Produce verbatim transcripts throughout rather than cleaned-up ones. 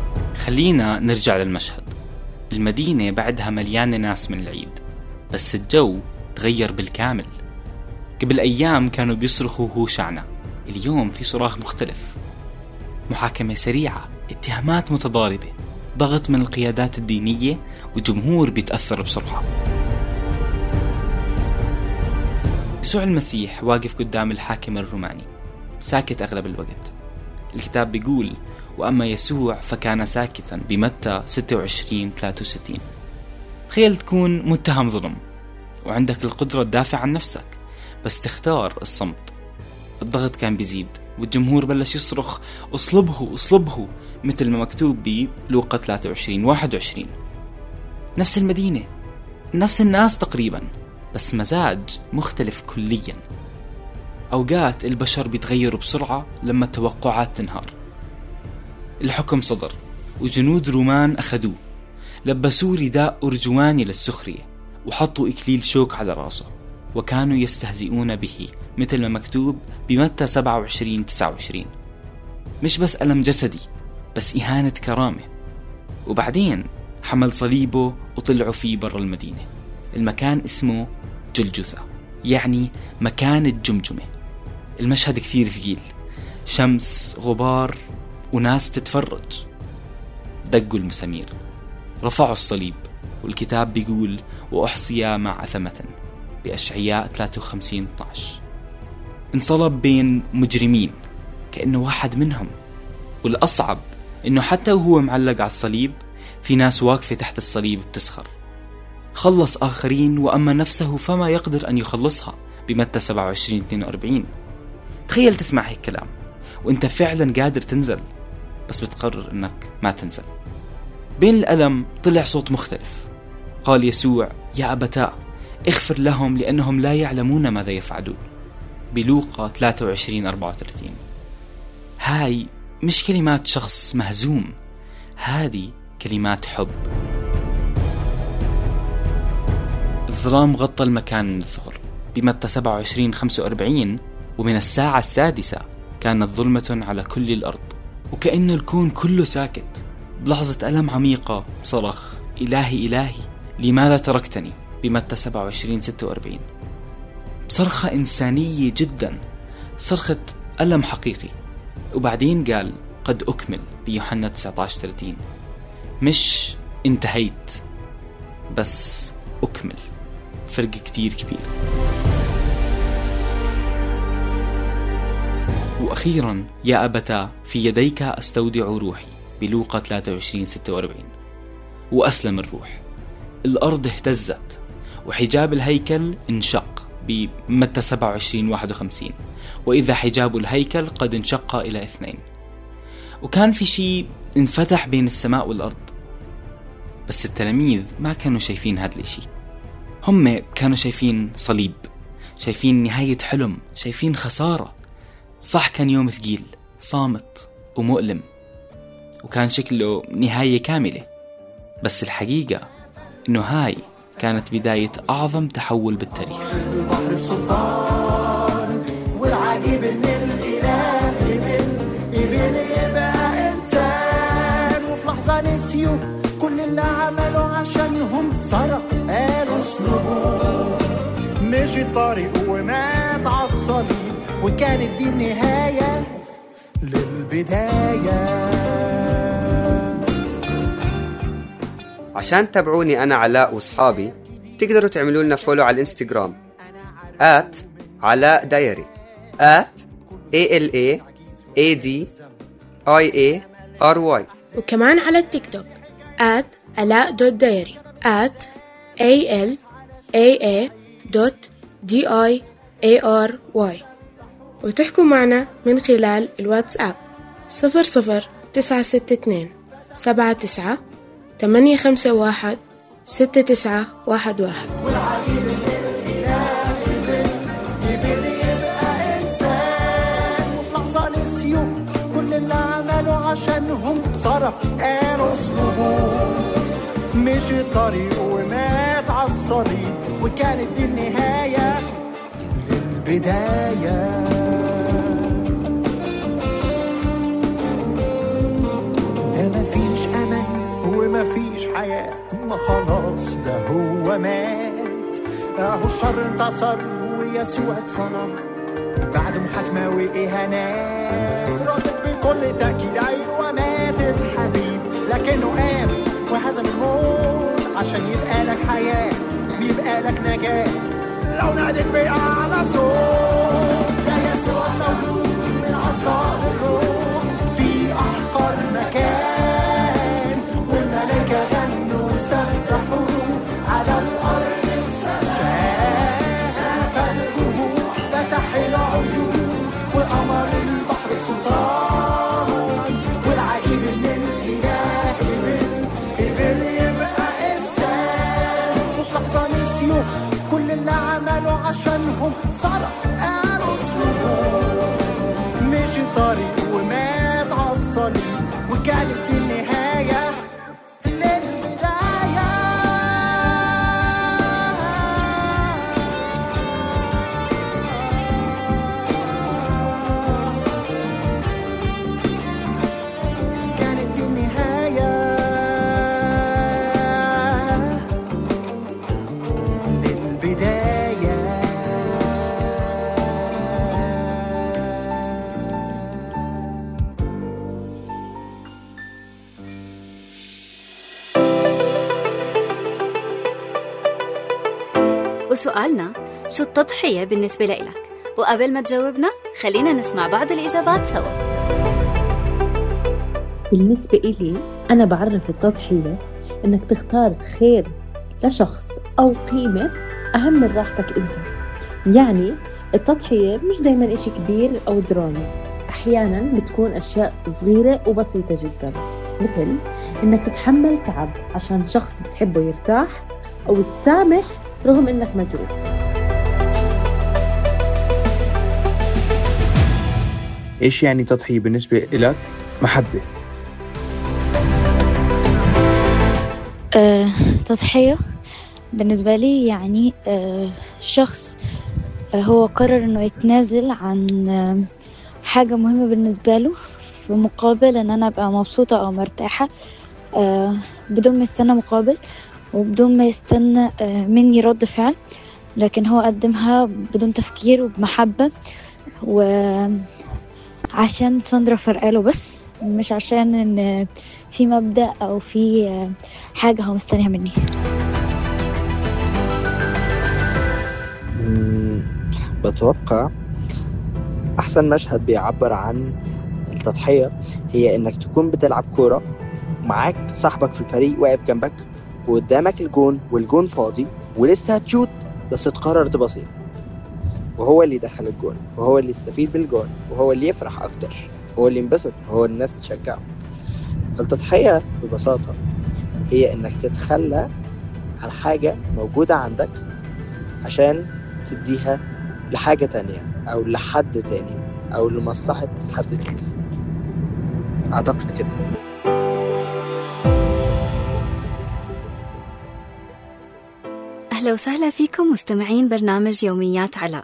خلينا نرجع للمشهد. المدينة بعدها مليانة ناس من العيد، بس الجو تغير بالكامل. قبل أيام كانوا بيصرخوا هو شعنا، اليوم في صراخ مختلف. محاكمة سريعة، اتهامات متضاربة، ضغط من القيادات الدينية، وجمهور بيتأثر بسرعة. يسوع المسيح واقف قدام الحاكم الروماني، ساكت أغلب الوقت. الكتاب بيقول: وأما يسوع فكان ساكتا، بمتى ستة وعشرين ثلاثة وستين. تخيل تكون متهم ظلم وعندك القدرة تدافع عن نفسك، بس تختار الصمت. الضغط كان بيزيد والجمهور بلش يصرخ: اصلبه اصلبه، مثل ما مكتوب بلوقا ثلاثة وعشرين واحد وعشرين. نفس المدينة، نفس الناس تقريبا، بس مزاج مختلف كليا. أوقات البشر بيتغيروا بسرعة لما التوقعات تنهار. الحكم صدر وجنود رومان أخذوه، لبسوه رداء أرجواني للسخرية وحطوا إكليل شوك على راسه، وكانوا يستهزئون به مثل ما مكتوب بمتى سبعة وعشرين تسعة وعشرين. مش بس ألم جسدي، بس إهانة كرامة. وبعدين حمل صليبه وطلعوا فيه برا المدينة. المكان اسمه جلجثة، يعني مكان الجمجمة. المشهد كثير ثقيل، شمس، غبار، وناس بتتفرج. دقوا المسامير، رفعوا الصليب، والكتاب بيقول: وأحصي مع أثمة بأشعياء ثلاثة وخمسين اثنا عشر. انصلب بين مجرمين كأنه واحد منهم. والأصعب إنه حتى وهو معلق على الصليب في ناس واقفة تحت الصليب بتسخر. خلص آخرين وأما نفسه فما يقدر أن يخلصها بمتى سبعة وعشرين اثنين وأربعين. تخيل تسمع هيك كلام وانت فعلا قادر تنزل، بس بتقرر انك ما تنزل. بين الألم طلع صوت مختلف. قال يسوع: يا أبتاه اغفر لهم لأنهم لا يعلمون ماذا يفعلون، بلوقا ثلاثة وعشرين أربعة وثلاثين. هاي مش كلمات شخص مهزوم، هذه كلمات حب. الظلام غطى المكان من الثغر بمتى سبعة وعشرين خمسة وأربعين، ومن الساعة السادسة كانت ظلمة على كل الأرض، وكأن الكون كله ساكت. بلحظة ألم عميقة صرخ: إلهي إلهي لماذا تركتني، بمتى سبعة وعشرين ستة وأربعين. صرخة إنسانية جدا، صرخة ألم حقيقي. وبعدين قال: قد أكمل، بيوحنا تسعة عشر ثلاثين. مش انتهيت، بس أكمل. فرق كتير كبير. وأخيرا: يا أبتاه في يديك أستودع روحي، بلوقا ثلاثة وعشرين ستة وأربعين. وأسلم الروح. الأرض اهتزت وحجاب الهيكل انشق بمتى سبعة وعشرين واحد وخمسين، وإذا حجاب الهيكل قد انشق إلى اثنين. وكان في شيء انفتح بين السماء والأرض، بس التلاميذ ما كانوا شايفين هذا الشيء. هم كانوا شايفين صليب، شايفين نهاية حلم، شايفين خسارة. صح، كان يوم ثقيل، صامت ومؤلم، وكان شكله نهاية كاملة، بس الحقيقة إنه هاي كانت بداية أعظم تحول بالتاريخ. البحر بسلطان، والعجيب إن الإله قبل قبل يبقى إنسان، وفي لحظة نسيوا كل اللي عملوا عشانهم، صرخ قالوا اصلبوه. مشي الطريق ومات عالصليب، وكانت دي النهاية للبداية. عشان تتابعوني أنا علاء وصحابي تقدروا تعملوا لنا فولو على الانستغرام آت علاء دايري آت إيه إل إيه إيه دي آي إيه آر واي، وكمان على التيك توك آت علاء دوت دايري آت إيه إل إيه إيه دوت دي آي إيه آر واي، وتحكوا معنا من خلال الواتساب صفر صفر تسعة ستة اثنين سبعة تسعة ثمانية خمسة واحد ستة تسعة واحد واحد. والعجيب إن الإله قبل قبل يبقى إنسان، وفي لحظة نسيوا كل اللي عملوا عشانهم، صرخ قالوا اصلبوه. مشي الطريق ومات عالصليب، وكانت دي النهاية للبداية. ده مفيش مفيش حياة، ما خلاص ده هو مات. اهو الشر انتصر ويسوع اتصلب بعد محاكمة وإهانات. ردت بكل تأكيد أيوة مات الحبيب، لكنه قام وهزم الموت عشان يبقى لك حياة، بيبقى لك نجاة لو نادت بأعلى صوت. ده يسوع مولود من عذراء الروح في أحقر مكان، والملائكة غنوا سبحوا على الأرض السماء. شاف الجموع فتح العيون وأمر البحر بسلطان، والعجيب إن الإله قبل قبل يبقى إنسان. وفي لحظة نسيوا كل اللي عملوا عشانهم، صرخ قالوا اسلوبهم. مشي طريق ومات عالصليب، وكانت دي النهاية للبداية. كانت دي النهاية للبداية. وسؤالنا، شو التضحية بالنسبة لإلك؟ وقبل ما تجاوبنا خلينا نسمع بعض الإجابات سوا. بالنسبة إلي أنا بعرف التضحية إنك تختار خير لشخص أو قيمة أهم من راحتك أنت. يعني التضحية مش دايما إشي كبير أو درامي، أحيانا بتكون أشياء صغيرة وبسيطة جدا، مثل إنك تتحمل تعب عشان شخص بتحبه يرتاح، أو تسامح رغم إنك مجروح. إيش يعني تضحية بالنسبة إلك؟ محبة. أه، تضحية بالنسبة لي يعني أه شخص أه هو قرر إنه يتنازل عن أه حاجة مهمة بالنسبة له في مقابل إن أنا أبقى مبسوطة أو مرتاحة، أه بدون ما يستنى مقابل وبدون ما يستنى أه مني رد فعل، لكن هو قدمها بدون تفكير وبمحبة، وعشان ساندرا فرقاله بس، مش عشان إن في مبدأ أو في حاجة هو مستنيها مني. بتوقع أحسن مشهد بيعبر عن التضحية هي إنك تكون بتلعب كورة معاك صاحبك في الفريق واقف جنبك، وقدامك الجون والجون فاضي ولسه هتشوت، بس تقرر تبصير، وهو اللي دخل الجون، وهو اللي يستفيد بالجون، وهو اللي يفرح أكتر، وهو اللي ينبسط، وهو الناس تشجعه. فالتضحية ببساطة هي إنك تتخلى عن حاجة موجودة عندك عشان تديها لحاجة تانية أو لحد تاني أو لمصلحة حد تاني. أعتقد كده. أهلا وسهلا فيكم مستمعين برنامج يوميات علاء.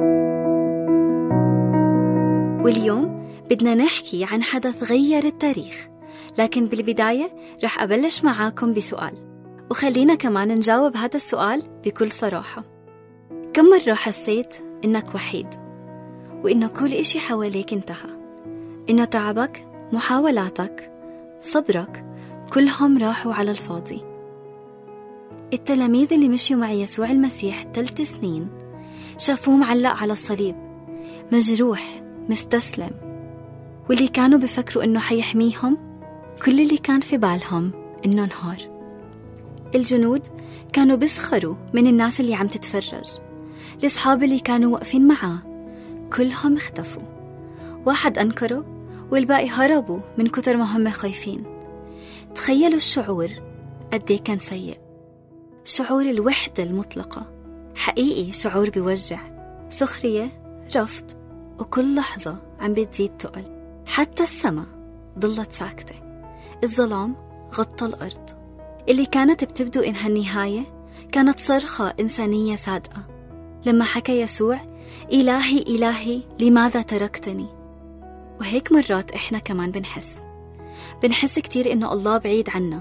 واليوم بدنا نحكي عن حدث غير التاريخ، لكن بالبداية رح أبلش معاكم بسؤال، وخلينا كمان نجاوب هذا السؤال بكل صراحة. كم مرة حسيت إنك وحيد، وإنه كل إشي حواليك انتهى، إنه تعبك، محاولاتك، صبرك كلهم راحوا على الفاضي؟ التلاميذ اللي مشيوا مع يسوع المسيح ثلاث سنين شافوه معلق على الصليب، مجروح، مستسلم، واللي كانوا بفكروا إنه حيحميهم كل اللي كان في بالهم إنه انهار. الجنود كانوا بيسخروا من الناس اللي عم تتفرج، الأصحاب اللي كانوا واقفين معاه كلهم اختفوا، واحد أنكره والباقي هربوا من كتر ما هم خايفين. تخيلوا الشعور قديه كان سيء، شعور الوحدة المطلقة، حقيقي شعور بيوجع، سخرية، رفض، وكل لحظة عم بتزيد تقل. حتى السماء ضلت ساكتة، الظلام غطى الأرض. اللي كانت بتبدو إنها النهاية كانت صرخة إنسانية صادقة لما حكى يسوع: إلهي إلهي لماذا تركتني؟ وهيك مرات إحنا كمان بنحس بنحس كتير إنه الله بعيد عنا،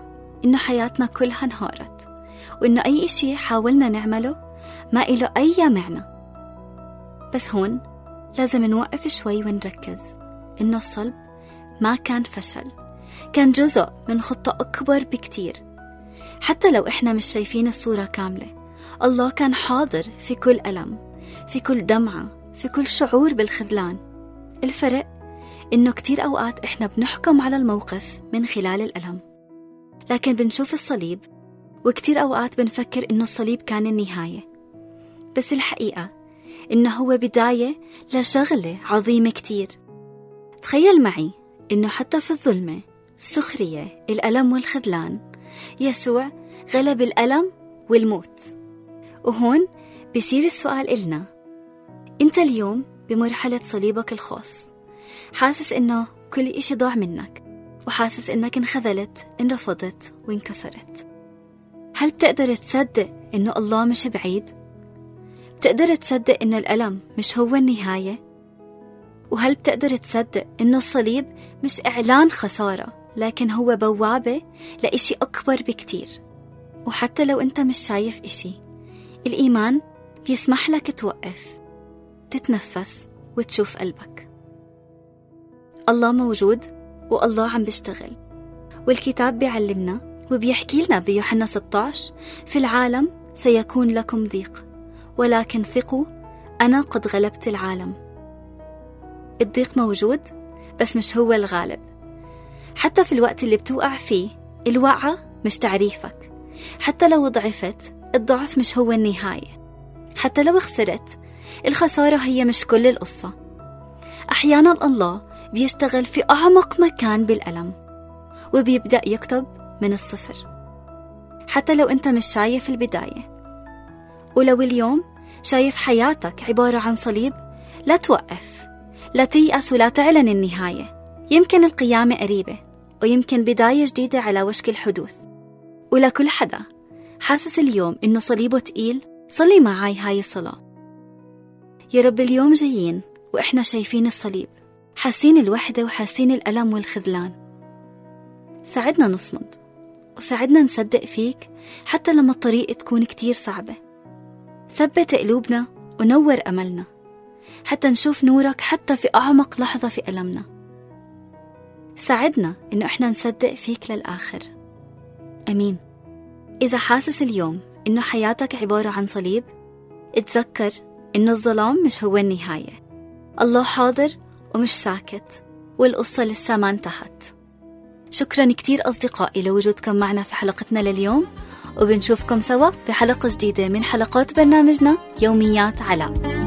إنه حياتنا كلها انهارت، وإنه أي إشي حاولنا نعمله ما إله أي معنى. بس هون لازم نوقف شوي ونركز إنه الصلب ما كان فشل، كان جزء من خطة أكبر بكتير. حتى لو إحنا مش شايفين الصورة كاملة، الله كان حاضر في كل ألم، في كل دمعة، في كل شعور بالخذلان. الفرق إنه كتير أوقات إحنا بنحكم على الموقف من خلال الألم، لكن بنشوف الصليب، وكتير أوقات بنفكر إنه الصليب كان النهاية. بس الحقيقة إنه هو بداية لشغلة عظيمة كتير. تخيل معي إنه حتى في الظلمة، السخرية، الألم والخذلان، يسوع غلب الألم والموت. وهون بيصير السؤال إلنا: أنت اليوم بمرحلة صليبك الخاص، حاسس إنه كل إشي ضاع منك، وحاسس إنك انخذلت، انرفضت، وانكسرت. هل بتقدر تصدق إنه الله مش بعيد؟ بتقدر تصدق إنه الألم مش هو النهاية؟ وهل بتقدر تصدق إنه الصليب مش إعلان خسارة، لكن هو بوابة لإشي أكبر بكتير؟ وحتى لو أنت مش شايف إشي، الإيمان بيسمح لك توقف، تتنفس، وتشوف قلبك. الله موجود، والله عم بيشتغل. والكتاب بيعلمنا وبيحكي لنا بيوحنا ستة عشر: في العالم سيكون لكم ضيق، ولكن ثقوا، أنا قد غلبت العالم. الضيق موجود، بس مش هو الغالب. حتى في الوقت اللي بتوقع فيه، الوقعة مش تعريفك. حتى لو ضعفت، الضعف مش هو النهاية. حتى لو خسرت، الخسارة هي مش كل القصة. أحيانا الله بيشتغل في أعمق مكان بالألم، وبيبدأ يكتب من الصفر. حتى لو أنت مش شايف البداية، ولو اليوم شايف حياتك عبارة عن صليب، لا توقف، لا تيأس، ولا تعلن النهاية. يمكن القيامة قريبة، ويمكن بداية جديدة على وشك الحدوث. ولكل حدا حاسس اليوم إنه صليبه تقيل، صلي معاي هاي الصلاة: يا رب، اليوم جايين وإحنا شايفين الصليب، حاسين الوحدة وحاسين الألم والخذلان. ساعدنا نصمد، وساعدنا نصدق فيك حتى لما الطريق تكون كتير صعبة. ثبت قلوبنا ونور أملنا حتى نشوف نورك حتى في أعمق لحظة في ألمنا. ساعدنا إنه إحنا نصدق فيك للآخر. أمين. إذا حاسس اليوم إنه حياتك عبارة عن صليب، اتذكر إنه الظلام مش هو النهاية. الله حاضر ومش ساكت، والقصة لسه ما انتهت. شكرا كتير أصدقائي لوجودكم معنا في حلقتنا لليوم، وبنشوفكم سوا بحلقة جديدة من حلقات برنامجنا يوميات علاء.